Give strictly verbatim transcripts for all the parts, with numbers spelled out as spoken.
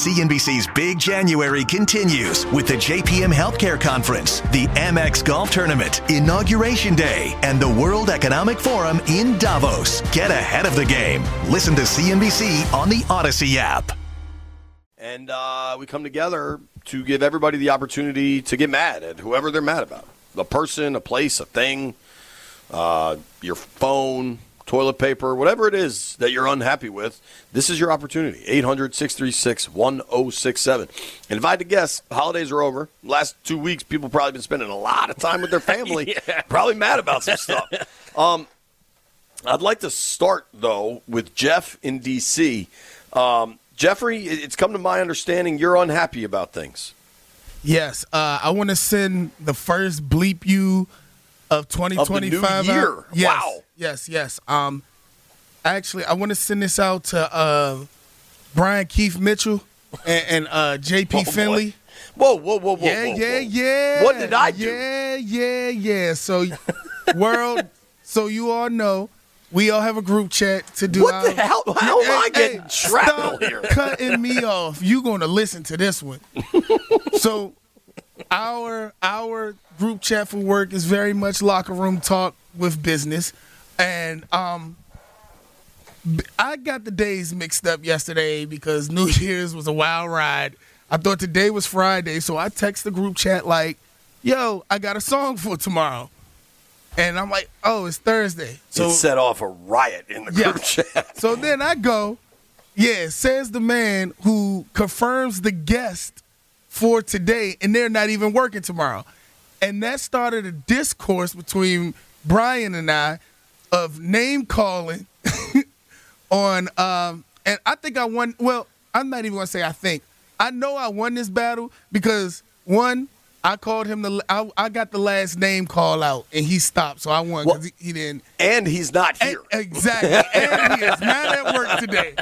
C N B C's Big January continues with the J P M Healthcare Conference, the Amex Golf Tournament, Inauguration Day, and the World Economic Forum in Davos. Get ahead of the game. Listen to C N B C on the Odyssey app. And uh, we come together to give everybody the opportunity to get mad at whoever they're mad about. A person, a place, a thing, uh, your phone, toilet paper, whatever it is that you're unhappy with, this is your opportunity. eight hundred, six three six, one oh six seven. And if I had to guess, holidays are over. Last two weeks, people probably been spending a lot of time with their family, yeah. probably mad about some stuff. Um, I'd like to start, though, with Jeff in D C Um, Jeffrey, it's come to my understanding you're unhappy about things. Yes. Uh, I want to send the first bleep you of twenty twenty-five. Of the new year. Out. Yes, wow. Yes, yes. Um, actually, I want to send this out to uh, Brian Keith Mitchell and, and uh, J P oh, Finley. Whoa, whoa, whoa, whoa, yeah, whoa, yeah, whoa. yeah. What did I do? Yeah, yeah, yeah. So, world, so you all know, we all have a group chat to do. What our, the hell? How am I hey, getting shrapnel stop here? Cutting me off. You're going to listen to this one. So, our our group chat for work is very much locker room talk with business. And um, I got the days mixed up yesterday because New Year's was a wild ride. I thought today was Friday, so I text the group chat like, yo, I got a song for tomorrow. And I'm like, oh, it's Thursday. So it set off a riot in the group yeah. chat. So then I go, yeah, says the man who confirms the guest for today, and they're not even working tomorrow. And that started a discourse between Brian and I of name calling on, um, and I think I won. Well, I'm not even going to say I think. I know I won this battle because, one, I called him the. I, I got the last name call out, and he stopped, so I won because well, he, he didn't. And he's not here. And, exactly. And he is not at work today.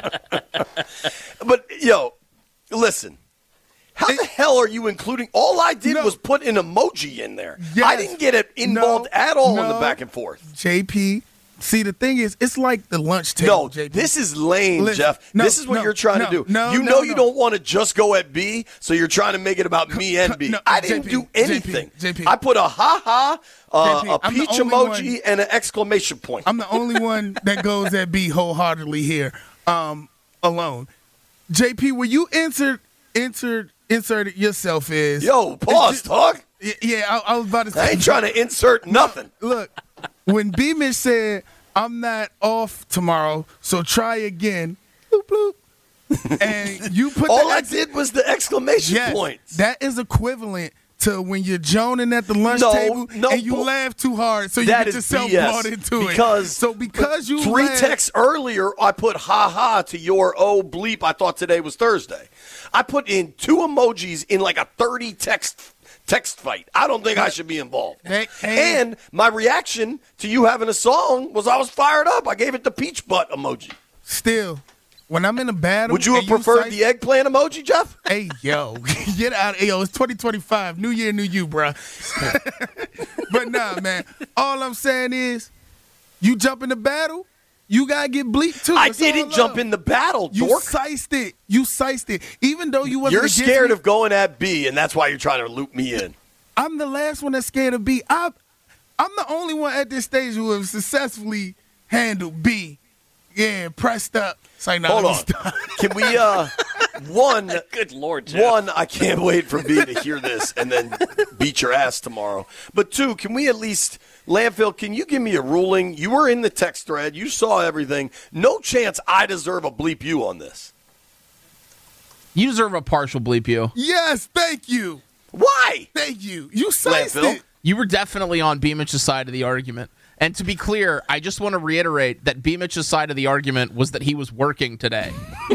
But, yo, listen. How it, the hell are you including? All I did no, was put an emoji in there. Yes, I didn't get it involved no, at all no, in the back and forth. J P, see, the thing is, it's like the lunch table, No, J P. this is lame, Listen, Jeff. no, this is what no, you're trying no, to do. no, you no, know no. you don't want to just go at B, so you're trying to make it about me and B. No, I didn't J P, do anything. J P, J P. I put a ha-ha, uh, J P, a I'm the peach only emoji, one- and an exclamation point. I'm the only one that goes at B wholeheartedly here, um, alone. J P, where you entered, entered, inserted yourself is. Yo, pause, dog. Yeah, I, I was about to say. I ain't trying to insert nothing. Look, when B-Mitch said, I'm not off tomorrow, so try again, bloop, bloop, and you put All the I ex- did was the exclamation yes, point. That is equivalent to when you're joning at the lunch No, table no, and you bull- laugh too hard, so you That get is yourself B S brought into because it. So because you three laughed, texts earlier, I put ha-ha to your oh bleep, I thought today was Thursday. I put in two emojis in like a thirty text text fight. I don't think I should be involved. That- and my reaction to you having a song was I was fired up. I gave it the peach butt emoji. still, when I'm in a battle, Would you have and preferred cite- the eggplant emoji, Jeff? Hey, yo, get out. Hey, yo, it's twenty twenty-five. New year, new you, bro. But nah, man. All I'm saying is, you jump in the battle, you got to get bleeped, too. I It's all didn't love. jump in the battle, You dork. sized it. You sized it. Even though you wasn't You're against scared me, of going at B, and that's why you're trying to loop me in. I'm the last one that's scared of B. I, I'm the only one at this stage who have successfully handled B. Yeah, pressed up. It's like, nah, Hold let me on. stop. Can we, uh, one, Good Lord, Jeff. one, I can't wait for B to hear this and then beat your ass tomorrow. But two, can we at least, Landfill, can you give me a ruling? You were in the text thread. You saw everything. No chance I deserve a bleep you on this. You deserve a partial bleep you. Yes, thank you. Why? Thank you. You sized Landfill? it. You were definitely on B-Mitch's side of the argument. And to be clear, I just want to reiterate that B-Mitch's side of the argument was that he was working today.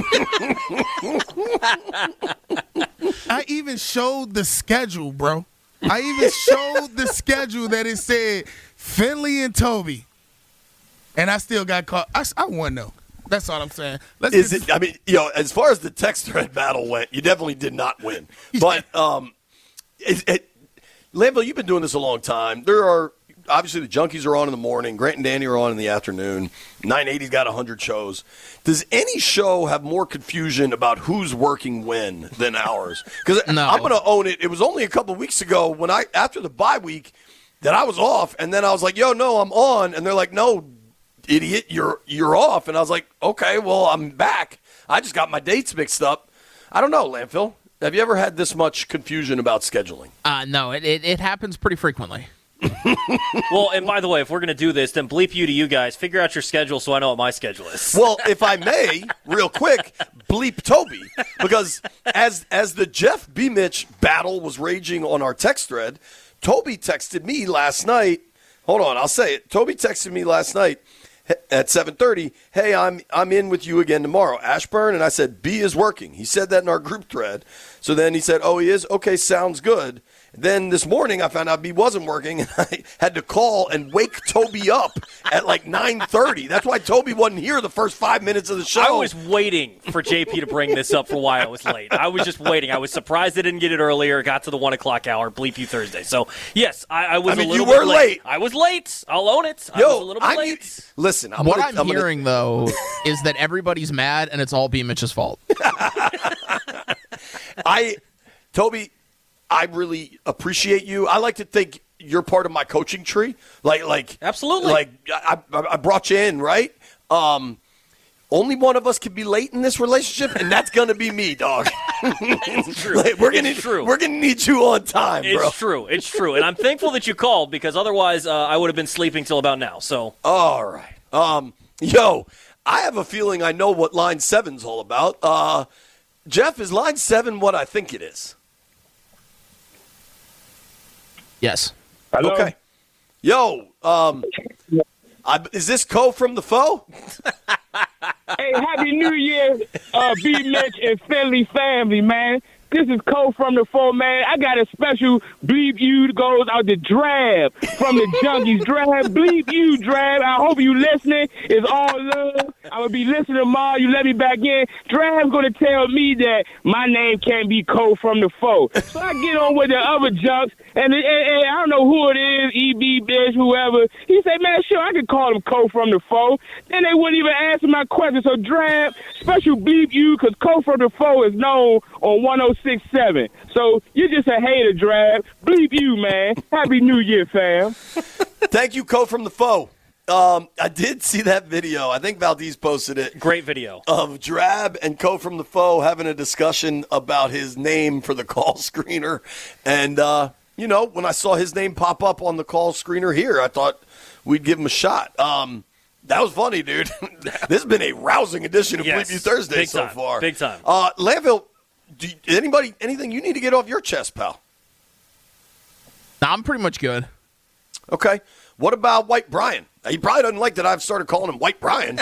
I even showed the schedule, bro. I even showed the schedule that it said Finley and Toby. And I still got caught. I, I won, though. That's all I'm saying. Let's Is get it, I mean, you know, as far as the text thread battle went, you definitely did not win. But, um, it, it, Landfill, you've been doing this a long time. There are obviously the Junkies are on in the morning. Grant and Danny are on in the afternoon. nine eighty's got one hundred shows. Does any show have more confusion about who's working when than ours? Because No. I'm going to own it. It was only a couple of weeks ago when I after the bye week that I was off, and then I was like, yo, no, I'm on. And they're like, no, idiot, you're you're off. And I was like, okay, well, I'm back. I just got my dates mixed up. I don't know, Landfill. Have you ever had this much confusion about scheduling? Uh, no, it, it, it happens pretty frequently. Well, and by the way, if we're going to do this, then bleep you to you guys. Figure out your schedule so I know what my schedule is. Well, if I may, real quick, bleep Toby, because as as the Jeff B. Mitch battle was raging on our text thread, Toby texted me last night. Hold on, I'll say it. Toby texted me last night at seven thirty, hey, I'm I'm in with you again tomorrow, Ashburn. And I said, B is working. He said that in our group thread. So then he said, oh, he is? Okay, sounds good. Then this morning I found out B wasn't working, and I had to call and wake Toby up at like nine thirty. That's why Toby wasn't here the first five minutes of the show. I was waiting for J P to bring this up for why I was late. I was just waiting. I was surprised they didn't get it earlier. It got to the one o'clock hour, bleep you Thursday. So, yes, I, I was I mean, a little you were bit late. late. I was late. I'll own it. I Yo, was a little bit I'm, late. Listen, I'm what gonna, I'm, I'm gonna- hearing, though, is that everybody's mad and it's all B. Mitch's fault. I, Toby, I really appreciate you. I like to think you're part of my coaching tree. Like, like, Absolutely. Like, I, I I brought you in, right? Um, only one of us can be late in this relationship, and that's gonna be me, dog. It's true. Like, we're gonna, it's true. We're gonna need you on time, bro. It's true. It's true. And I'm thankful that you called because otherwise uh, I would have been sleeping till about now. So, All right. Um, yo, I have a feeling I know what line seven's all about. Uh, Jeff, is line seven what I think it is? Yes. Hello? Okay. Yo, um, I, is this Co from the Foe? Hey, Happy New Year, uh, B. Mitch and Philly family, man. This is Cole from the Four, man. I got a special bleep you that goes out to Drab from the Junkies. Drab, bleep you, Drab. I hope you listening. It's all love. I'm going to be listening tomorrow. You let me back in. Drab's going to tell me that my name can't be Cole from the Four. So I get on with the other junks, and, and, and I don't know who it is, E B, Bitch, whoever. He said, man, sure, I could call him Cole from the Four. Then they wouldn't even answer my question. So Drab, special bleep you, because Cole from the Four is known on one oh six point seven. So you're just a hater, Drab. Bleep you, man. Happy New Year, fam. Thank you, Co from the Foe. Um, I did see that video. I think Valdez posted it. great video. Of Drab and Co from the Foe having a discussion about his name for the call screener. And, uh, you know, when I saw his name pop up on the call screener here, I thought we'd give him a shot. Um, that was funny, dude. This has been a rousing edition of Yes. Bleep You Thursday Big so time. far. Big time. Uh, Landville, do you, anybody, anything you need to get off your chest, pal? Nah, I'm pretty much good. Okay. What about White Brian? He probably doesn't like that I've started calling him White Brian.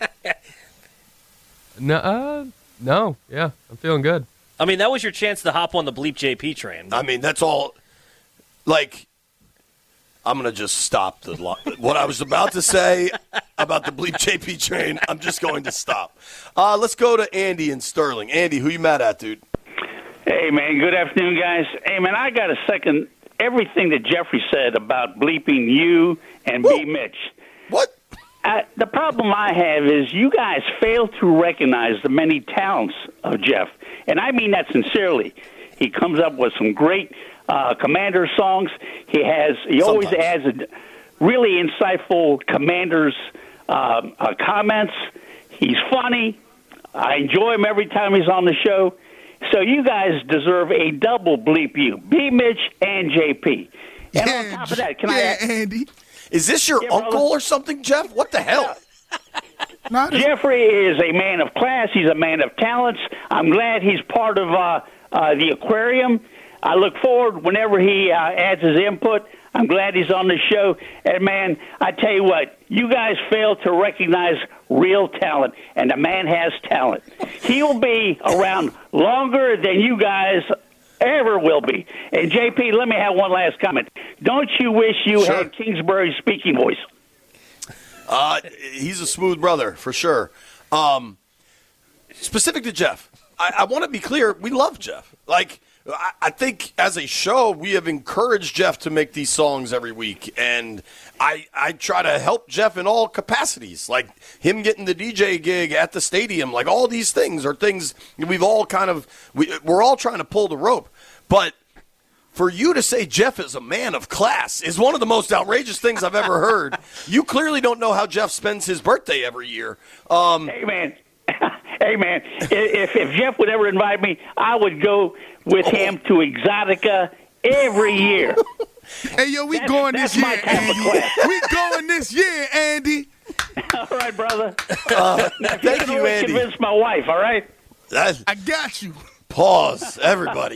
No, uh, no, yeah, I'm feeling good. I mean, that was your chance to hop on the bleep J P train. I mean, that's all. Like, I'm going to just stop the lo- what I was about to say about the Bleep J P train. I'm just going to stop. Uh, let's go to Andy and Sterling. Andy, who you mad at, dude? Hey, man, good afternoon, guys. Hey, man, I got to second everything that Jeffrey said about bleeping you and Woo. B. Mitch. What? Uh, the problem I have is you guys fail to recognize the many talents of Jeff, and I mean that sincerely. He comes up with some great uh, Commander songs. He has. He always Sometimes. adds a really insightful Commander's uh, uh, comments. He's funny. I enjoy him every time he's on the show. So you guys deserve a double bleep you, B. Mitch and J P. And on top of that, can yeah, I? Andy. Is this your Yeah, uncle brother. or something, Jeff? What the hell? Not Jeffrey is a man of class. He's a man of talents. I'm glad he's part of uh, uh, the aquarium. I look forward whenever he uh, adds his input. I'm glad he's on the show. And, man, I tell you what, you guys fail to recognize real talent, and the man has talent. He'll be around longer than you guys ever will be. And, J P, let me have one last comment. Don't you wish you Sure. had Kingsbury's speaking voice? Uh, he's a smooth brother, for sure. Um, specific to Jeff, I, I want to be clear, we love Jeff. Like, I, I think as a show, we have encouraged Jeff to make these songs every week. And I, I try to help Jeff in all capacities, like him getting the D J gig at the stadium. Like all these things are things we've all kind of, we, we're all trying to pull the rope. But for you to say Jeff is a man of class is one of the most outrageous things I've ever heard. You clearly don't know how Jeff spends his birthday every year. Um, hey, man. Hey, man, if, if Jeff would ever invite me, I would go with him to Exotica every year. Hey, yo, we That's- going that's this my year, type of Andy. class. We going this year, Andy. All right, brother. uh, Now, if thank can you, only Andy. Convince my wife, all right? That, I got you. pause, everybody.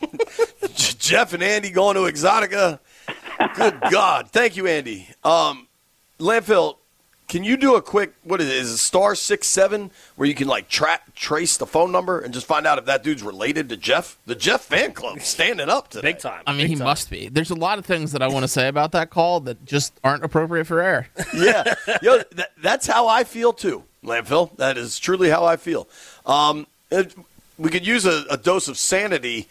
J- Jeff and Andy going to Exotica. Good God. Thank you, Andy. Um, Landfill, can you do a quick, what is it, is it star six seven, where you can, like, tra- trace the phone number and just find out if that dude's related to Jeff? The Jeff fan club standing up today. Big time. I mean, Big he time. must be. There's a lot of things that I want to say about that call that just aren't appropriate for air. Yeah. Yo, that, that's how I feel, too, Landfill. That is truly how I feel. Um, it, we could use a, a dose of sanity.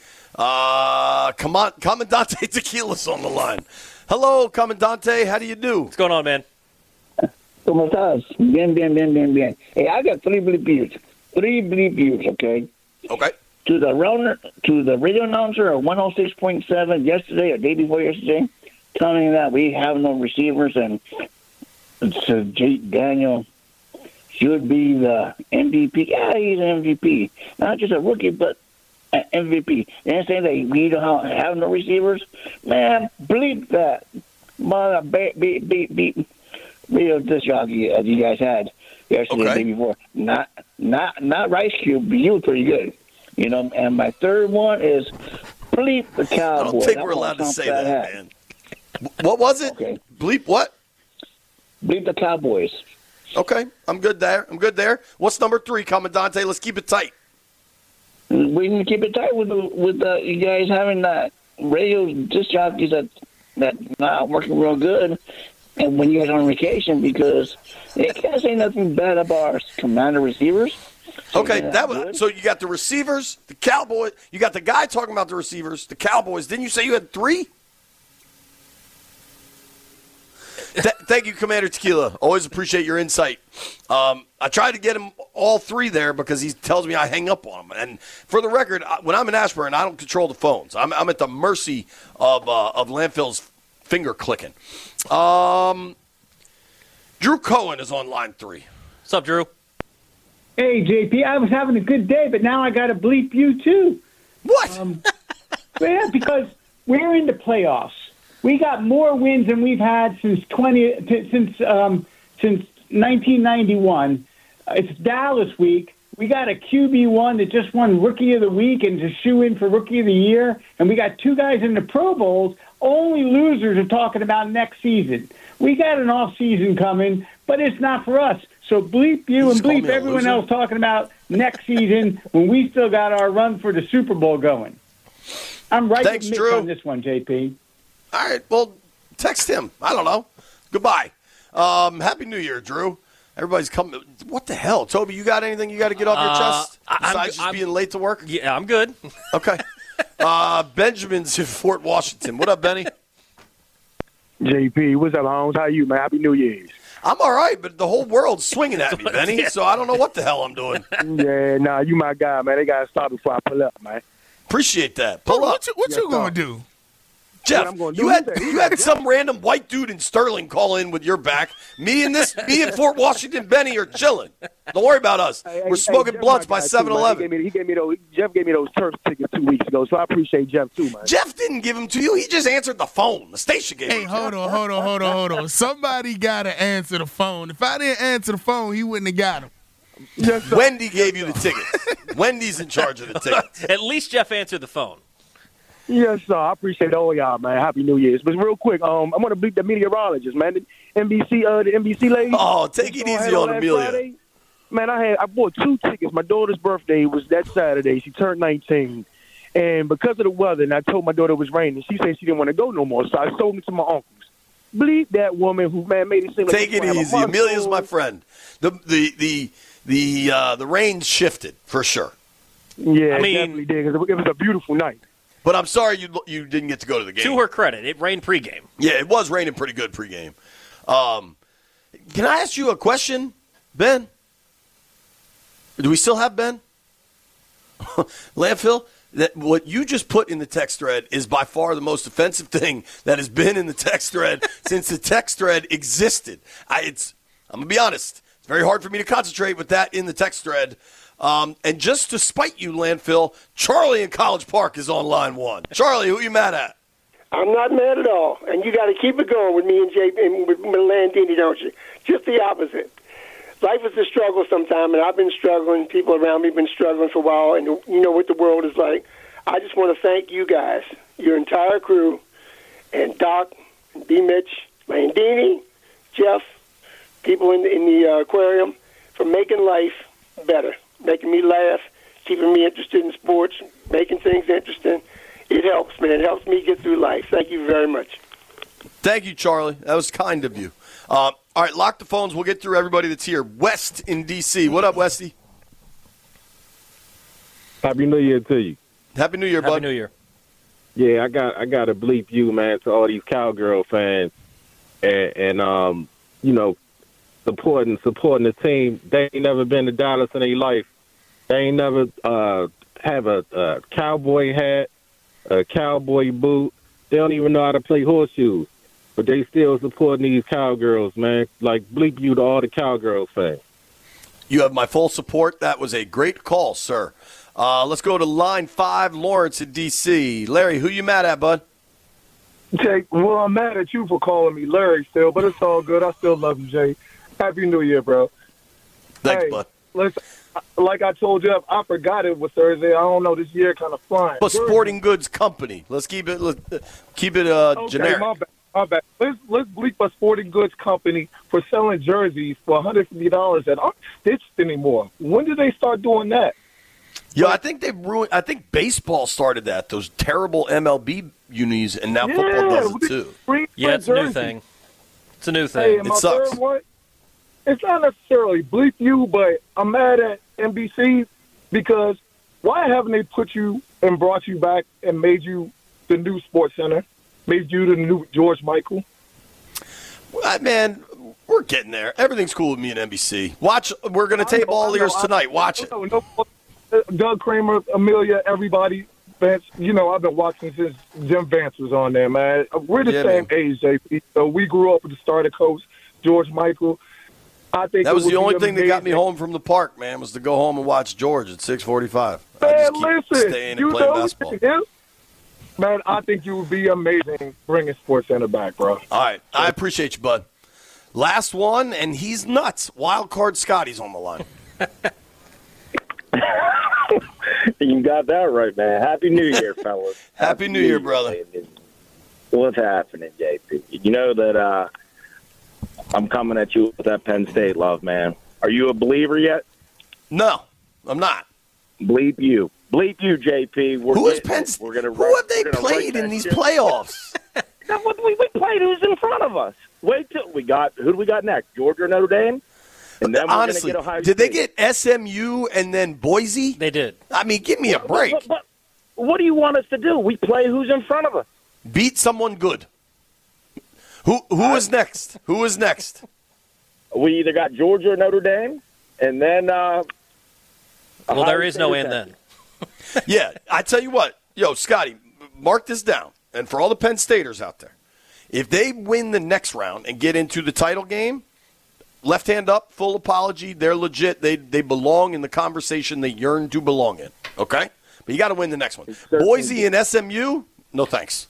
Uh, Command- Commandante Tequila's on the line. Hello, Commandante. How do you do? What's going on, man? ¿Cómo estás? Bien, bien, bien, bien, bien. Hey, I got three bleep views. Three bleep views, okay? Okay. To the runner, to the radio announcer of one oh six point seven yesterday or day before yesterday, telling me that we have no receivers and so Jake Daniel should be the M V P. Yeah, he's an M V P. Not just a rookie, but an M V P. They're saying that we don't have no receivers. Man, bleep that. Mother, beep, beep, beep, beep. Real disc jockey as you guys had yesterday, Okay. the day before. Not, not, not Rice Cube, but you were pretty good. You know, and my third one is bleep the I Cowboys. don't think I we're want allowed to something say that, hat. man. What was it? Okay. Bleep what? Bleep the Cowboys. Okay, I'm good there. I'm good there. What's number three, Commandante? Let's keep it tight. We need to keep it tight with the, with the, you guys having that radio disc jockeys that that not working real good. And when you guys are on vacation, because they can't say nothing bad about our commander receivers. So Okay, they're that not was good. so you got the receivers, the Cowboys. You got the guy talking about the receivers, the Cowboys. Didn't you say you had three? Th- thank you, Commander Tequila. Always appreciate your insight. Um, I tried to get him all three there because he tells me I hang up on him. And for the record, I- when I'm in Ashburn, I don't control the phones. I'm, I'm at the mercy of uh, of Landfill's finger clicking. Um, Drew Cohen is on line three. What's up, Drew? Hey, J P, I was having a good day, but now I got to bleep you too. What? Um, yeah, because we're in the playoffs. We got more wins than we've had since twenty t- since um, since nineteen ninety-one. Uh, it's Dallas week. We got a Q B one that just won Rookie of the Week and to shoe in for Rookie of the Year, and we got two guys in the Pro Bowls. Only losers are talking about next season. We got an off season coming, but it's not for us. So bleep you You and just call bleep me a everyone loser? else talking about next season when we still got our run for the Super Bowl going. I'm right Thanks, with Mitch Drew. on this one, J P. All right, well, text him. I don't know. Goodbye. Um, Happy New Year, Drew. Everybody's coming. What the hell? Toby, you got anything you got to get off your Uh, chest I- I'm- besides just I'm- being late to work? Yeah, I'm good. Okay. uh, Benjamin's in Fort Washington. What up, Benny? J P, what's up, Holmes? How you, man? Happy New Year's. I'm all right, but the whole world's swinging at me, Benny, so I don't know what the hell I'm doing. Yeah, nah, you my guy, man. They got to stop before I pull up, man. Appreciate that. Pull up. What you, what Yes, you gonna sir. do? Jeff, What I'm gonna do you is had that- you had some random white dude in Sterling call in with your back. Me and this, me and Fort Washington Benny are chilling. Don't worry about us. Hey, We're hey, smoking Jeff blunts my by guy, too, seven man. eleven. He gave me, he gave me those. Jeff gave me those Turks tickets two weeks ago, so I appreciate Jeff too, man. Jeff didn't give him to you. He just answered the phone. The station gave Hey, him. hold on, hold on, hold on, hold on. Somebody gotta answer the phone. If I didn't answer the phone, he wouldn't have got him. Yes, sir. Wendy gave you the tickets. Wendy's in charge of the tickets. At least Jeff answered the phone. Yes, sir. I appreciate all y'all, man. Happy New Year's. But real quick, um, I want to bleep the meteorologist, man. The N B C, uh, the N B C lady. Oh, take it I had easy on last Amelia. Friday. Man, I had I bought two tickets. My daughter's birthday was that Saturday. She turned nineteen, and because of the weather, and I told my daughter it was raining, she said she didn't want to go no more. So I sold them to my uncles. Bleep that woman who man made it seem like Take she it was gonna have a easy. month Amelia's old. my friend. The the the the uh, the rain shifted for sure. Yeah, I mean- it definitely did. 'Cause it was a beautiful night. But I'm sorry you you didn't get to go to the game. To her credit, it rained pregame. Yeah, it was raining pretty good pregame. Um, can I ask you a question, Ben? Do we still have Ben? Landfill, that what you just put in the text thread is by far the most offensive thing that has been in the text thread since the text thread existed. I, it's I'm going to be honest. It's very hard for me to concentrate with that in the text thread. Um, and just to spite you, Landfill, Charlie in College Park is on line one. Charlie, who are you mad at? I'm not mad at all. And you got to keep it going with me and Jay and with Landini, don't you? Just the opposite. Life is a struggle sometimes, and I've been struggling. People around me have been struggling for a while, and you know what the world is like. I just want to thank you guys, your entire crew, and Doc, and B. Mitch, Landini, Jeff, people in the, in the uh, aquarium, for making life better, making me laugh, keeping me interested in sports, making things interesting. It helps, man. It helps me get through life. Thank you very much. Thank you, Charlie. That was kind of you. Uh, all right, lock the phones. We'll get through everybody that's here. West in D C. What up, Westy? Happy New Year to you. Happy New Year, Happy bud. Happy New Year. Yeah, I got I got to bleep you, man, to all these Cowgirl fans, and, and um, you know, supporting supporting the team. They ain't never been to Dallas in their life. They ain't never uh, have a, a cowboy hat, a cowboy boot. They don't even know how to play horseshoes, but they still supporting these Cowgirls, man. Like, bleep you to all the Cowgirls fans. You have my full support. That was a great call, sir. Uh, let's go to line five, Lawrence in D C. Larry, who you mad at, bud? Jake, well, I'm mad at you for calling me Larry still, but it's all good. I still love you, Jay. Happy New Year, bro. Thanks, hey, bud. Listen, like I told you, I forgot it was Thursday. I don't know. This year kind of flying. But Sporting Goods Company. Let's keep it let's keep it uh, okay, generic. My bad, my bad. Let's let's bleep a Sporting Goods Company for selling jerseys for one hundred fifty dollars that aren't stitched anymore. When did they start doing that? Yeah, I think they've ruined. I think baseball started that. Those terrible M L B unis, and now yeah, football does it too. Free, Yeah, it's a new thing. It's a new thing. Hey, and It my sucks. third one, it's not necessarily bleep you, but I'm mad at N B C because why haven't they put you and brought you back and made you the new Sports Center, made you the new George Michael? Well, man, we're getting there. Everything's cool with me and N B C. Watch. We're going to tape all ears tonight. Watch it. No, no, Doug Kramer, Amelia, everybody. Vance, you know, I've been watching since Jim Vance was on there, man. We're the Yeah, same man. age, J P. So we grew up with the starter coach, George Michael. I think That it was would the be only thing that got me amazing. home from the park, man, was to go home and watch George at six forty-five. I Man, just keep listen, staying and you playing know, basketball. yeah. Man, I think you would be amazing bringing Sports Center back, bro. All right. I appreciate you, bud. Last one, and he's nuts. Wild card Scotty's on the line. You got that right, man. Happy New Year, fellas. Happy New Year, brother. What's happening, J P? You know that uh, I'm coming at you with that Penn State love, man. Are you a believer yet? No, I'm not. Bleep you. Bleep you, J P. We're Who is getting Penn it. State? We're gonna Who write- have they we're gonna played write in that these shit. playoffs? That's what we, we played. Who's in front of us? Wait till we got who do we got next? Georgia or Notre Dame? And then we're Honestly, gonna get Ohio did they State. get S M U and then Boise? They did. I mean, give me a break. But, but, but what do you want us to do? We play who's in front of us. Beat someone good. Who who is next? Who is next? We either got Georgia or Notre Dame, and then. Uh, Well, Ohio there is State no or end Texas. then. Yeah, I tell you what, yo, Scotty, mark this down. And for all the Penn Staters out there, if they win the next round and get into the title game, left hand up, full apology, they're legit. They they belong in the conversation they yearn to belong in. Okay? But you got to win the next one. Boise and S M U, no thanks.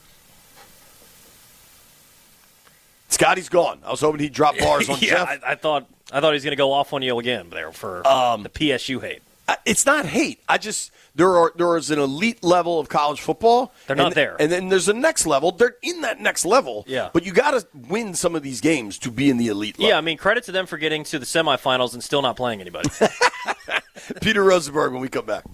Scotty's gone. I was hoping he'd drop bars on yeah, Jeff. I, I thought I thought he was going to go off on you again there for Um, the P S U hate. I- It's not hate. I just there are there is an elite level of college football. They're not and, there. And then there's a next level. They're in that next level. Yeah. But you got to win some of these games to be in the elite level. Yeah, I mean, credit to them for getting to the semifinals and still not playing anybody. Peter Rosenberg when we come back.